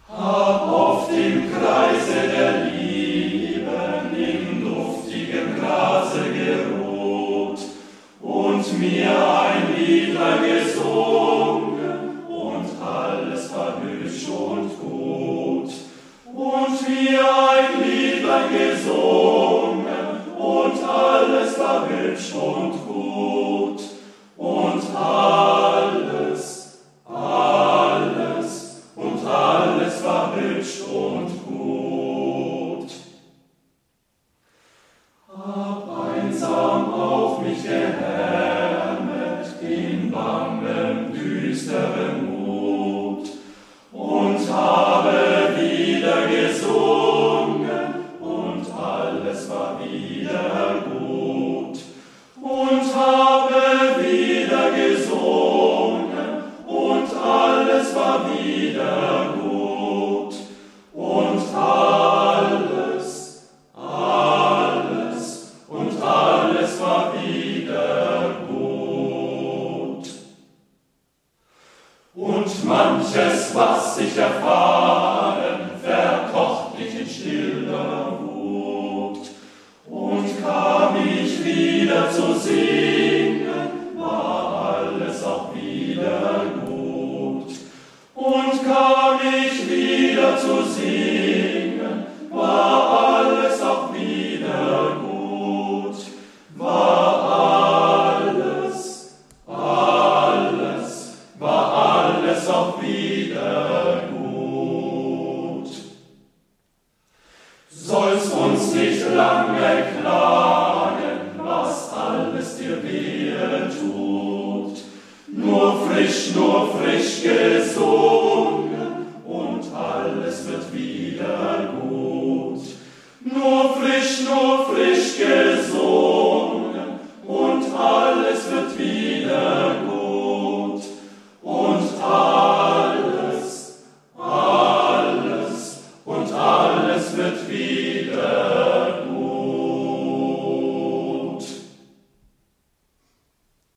Hab oft im Kreise der Lieben im duftigen Grase geruht und mir ein Liedlein gesungen und alles war hübsch und gut. Und mir ein Liedlein gesungen und alles war hübsch und gut. Und alles war hübsch und gut. Hab einsam auf mich gehärmet in bangem, düsterem Mut und habe wieder gesungen und alles war wieder gut. Und habe wieder gesungen und alles war wieder gut. Und alles war wieder gut. Und manches, was ich erfahren, verkocht mich in stiller Wut. Und kam ich wieder zu singen, war alles auch wieder gut. Und kam ich wieder zu singen, war alles auch wieder gut. War alles auch wieder gut. Sollst uns nicht lange klagen, was alles dir wehe tut. Nur frisch gesungen und alles wird wieder gut. Nur frisch gesungen und alles wird wieder gut. Und alles wird wieder